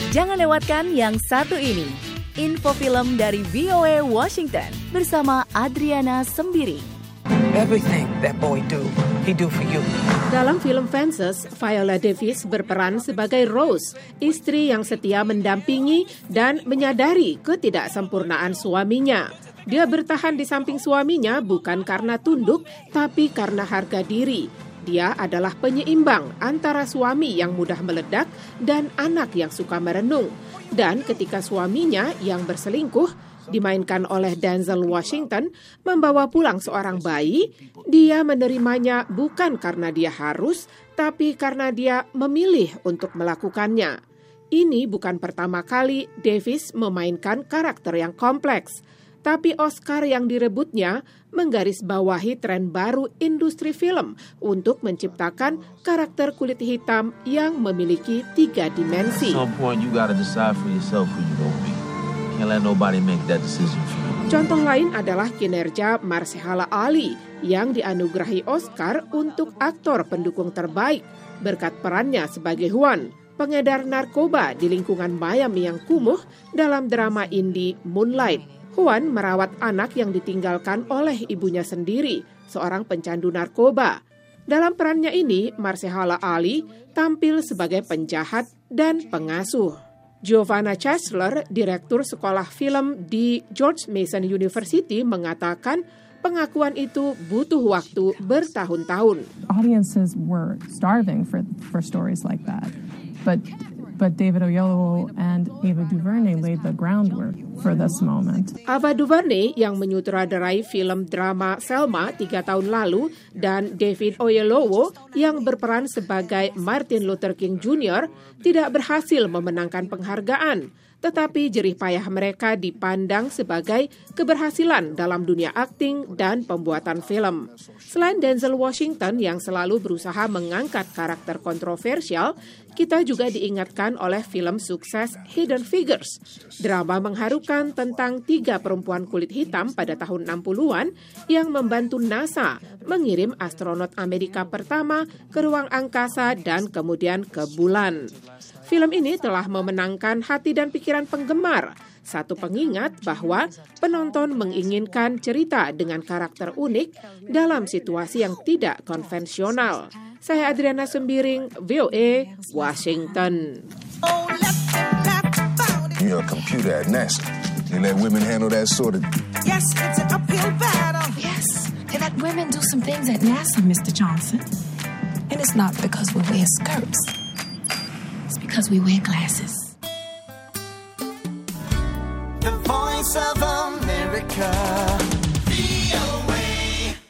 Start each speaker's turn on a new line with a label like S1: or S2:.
S1: Jangan lewatkan yang satu ini. Info film dari VOA Washington bersama Adriana Sembiring.
S2: Everything that boy do, he do for you.
S3: Dalam film Fences, Viola Davis berperan sebagai Rose, istri yang setia mendampingi dan menyadari ketidaksempurnaan suaminya. Dia bertahan di samping suaminya bukan karena tunduk, tapi karena harga diri. Dia adalah penyeimbang antara suami yang mudah meledak dan anak yang suka merenung. Dan ketika suaminya yang berselingkuh, dimainkan oleh Denzel Washington, membawa pulang seorang bayi, dia menerimanya bukan karena dia harus, tapi karena dia memilih untuk melakukannya. Ini bukan pertama kali Davis memainkan karakter yang kompleks, tapi Oscar yang direbutnya menggarisbawahi tren baru industri film untuk menciptakan karakter kulit hitam yang memiliki 3 dimensi.
S4: At some point you gotta decide for yourself who you gonna be. Can't let nobody make that decision for you.
S3: Contoh lain adalah kinerja Mahershala Ali yang dianugerahi Oscar untuk aktor pendukung terbaik berkat perannya sebagai Juan, pengedar narkoba di lingkungan Miami yang kumuh dalam drama indie Moonlight. Juan merawat anak yang ditinggalkan oleh ibunya sendiri, seorang pencandu narkoba. Dalam perannya ini, Mahershala Ali tampil sebagai penjahat dan pengasuh. Giovanna Chancellor, direktur sekolah film di George Mason University, mengatakan pengakuan itu butuh waktu bertahun-tahun.
S5: Audiences were starving for stories like that, but David Oyelowo and Ava DuVernay laid the groundwork for this moment.
S3: Ava DuVernay yang menyutradarai film drama Selma 3 tahun lalu dan David Oyelowo yang berperan sebagai Martin Luther King Jr. tidak berhasil memenangkan penghargaan. Tetapi jerih payah mereka dipandang sebagai keberhasilan dalam dunia akting dan pembuatan film. Selain Denzel Washington yang selalu berusaha mengangkat karakter kontroversial, kita juga diingatkan oleh film sukses Hidden Figures, drama mengharukan tentang 3 perempuan kulit hitam pada tahun 60-an yang membantu NASA mengirim astronot Amerika pertama ke ruang angkasa dan kemudian ke bulan. Film ini telah memenangkan hati dan pikiran penggemar. Satu pengingat bahwa penonton menginginkan cerita dengan karakter unik dalam situasi yang tidak konvensional. Saya Adriana Sembiring, VOA, Washington.
S6: You're a computer at NASA. You let women handle that sort of...
S7: Yes, it's an uphill battle. Yes, they let women do some things at NASA, Mr. Johnson. And it's not because we wear skirts. It's because we wear glasses.
S8: The Voice of America.